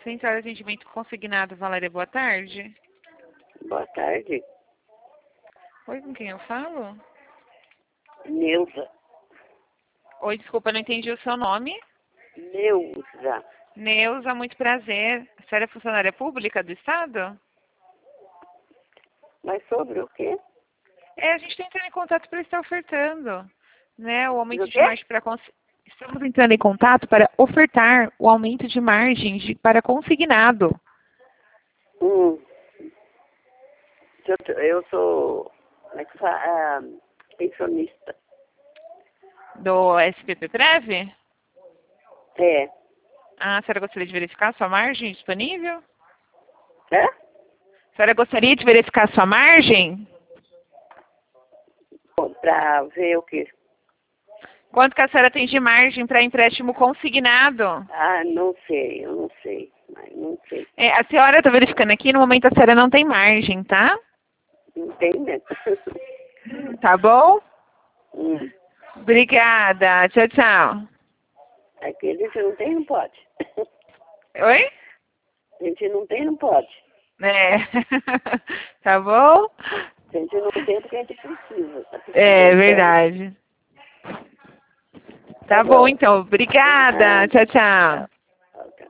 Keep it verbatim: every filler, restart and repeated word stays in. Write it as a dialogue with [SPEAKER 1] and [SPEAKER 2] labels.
[SPEAKER 1] Central de Atendimento Consignado, Valéria, boa tarde.
[SPEAKER 2] Boa tarde.
[SPEAKER 1] Oi, com quem eu falo?
[SPEAKER 2] Neuza.
[SPEAKER 1] Oi, desculpa, não entendi o seu nome.
[SPEAKER 2] Neuza.
[SPEAKER 1] Neuza, muito prazer. A senhora é funcionária pública do Estado?
[SPEAKER 2] Mas sobre o quê?
[SPEAKER 1] É, a gente está entrando em contato para estar ofertando, né, o aumento
[SPEAKER 2] Do
[SPEAKER 1] de
[SPEAKER 2] quê?
[SPEAKER 1] margem para... Cons... Estamos entrando em contato para ofertar o aumento de margem de... para consignado.
[SPEAKER 2] Hum. Eu, eu sou, como é que fala? Ah, pensionista.
[SPEAKER 1] Do S P P Prev?
[SPEAKER 2] É.
[SPEAKER 1] Ah, a senhora gostaria de verificar a sua margem disponível?
[SPEAKER 2] É?
[SPEAKER 1] A senhora gostaria de verificar a sua margem?
[SPEAKER 2] Bom, pra ver o quê?
[SPEAKER 1] Quanto que a senhora tem de margem para empréstimo consignado?
[SPEAKER 2] Ah, não sei, eu não sei. Mas não sei.
[SPEAKER 1] É, a senhora está verificando aqui, no momento a senhora não tem margem, tá?
[SPEAKER 2] Não tem mesmo.
[SPEAKER 1] Tá bom?
[SPEAKER 2] hum.
[SPEAKER 1] Obrigada. Tchau, tchau.
[SPEAKER 2] Aquele que não tem, não pode.
[SPEAKER 1] Oi?
[SPEAKER 2] A gente não tem, não pode.
[SPEAKER 1] É. Tá bom?
[SPEAKER 2] A gente não tem porque a gente precisa. Tá
[SPEAKER 1] É
[SPEAKER 2] precisando,
[SPEAKER 1] verdade.
[SPEAKER 2] Tá
[SPEAKER 1] Tá bom,
[SPEAKER 2] bom.
[SPEAKER 1] então. Obrigada.
[SPEAKER 2] Ah,
[SPEAKER 1] Tchau, tchau.
[SPEAKER 2] tchau.